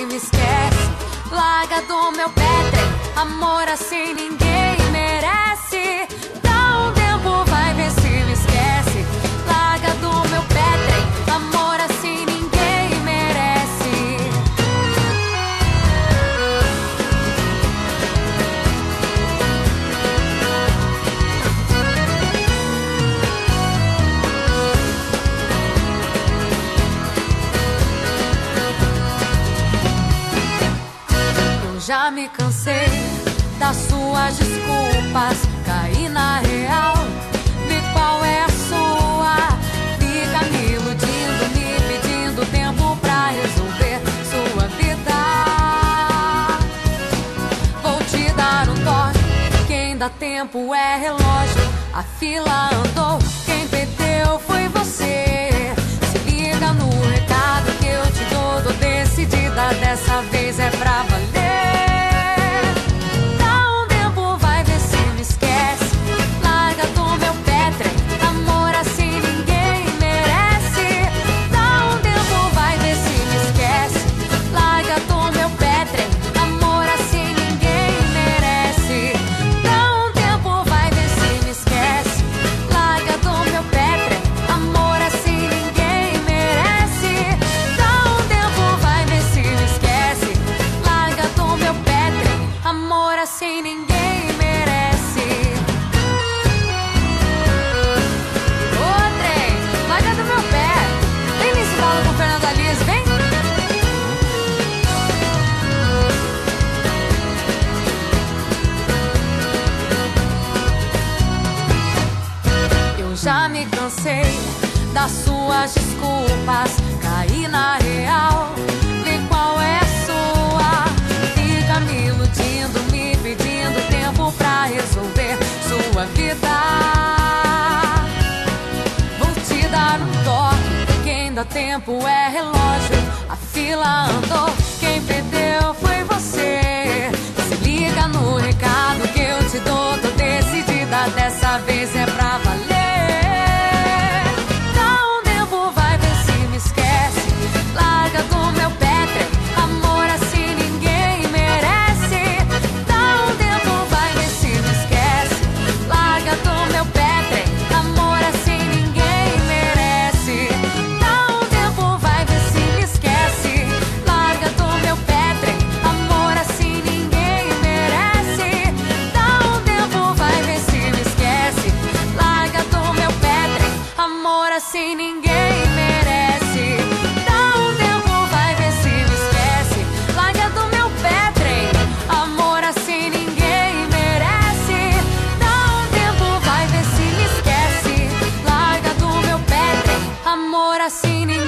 me esquece. Larga do meu pé, trem. Amor assim ninguém merece. Dá um tempo, vai ver se me esquece. Larga do meu pé, trem. Amor assim ninguém merece. Eu já me cansei das suas desculpas, caí na real, vi qual é a sua. Fica me iludindo, me pedindo tempo pra resolver sua vida. Vou te dar um toque, quem dá tempo é relógio. A fila andou, quem perdeu foi você. Se liga no recado que eu te dou, tô decidida, dessa vez é pra valer. Assim ninguém merece. Ô trem, larga do meu pé. Vem nesse bolo com Fernanda Liz, vem. Eu já me cansei das suas desculpas, caí na real, vê qual é a sua. Fica me iludindo, me pedindo tempo pra resolver sua vida. Vou te dar um toque, quem dá tempo é relógio. A fila andou, quem perdeu foi você. Se liga no recado que eu te dou, tô decidida, dessa vez é pra valer. Dá um tempo, vai ver se me esquece. Larga do meu pé, trem. Amor assim ninguém merece. Dá um tempo, vai ver se me esquece. Larga do meu pé, trem. Amor assim ninguém merece. Dá um tempo, vai ver se me esquece. Larga do meu pé, trem. Amor assim ninguém merece. Dá um tempo, vai ver se me esquece. Larga do meu pé, trem. Amor assim ninguém merece. Dá um tempo, vai ver se me esquece. Larga do meu pé, trem. Amor assim ninguém merece. Dá um tempo, vai ver se me esquece. Larga do meu pé, trem. Amor assim ninguém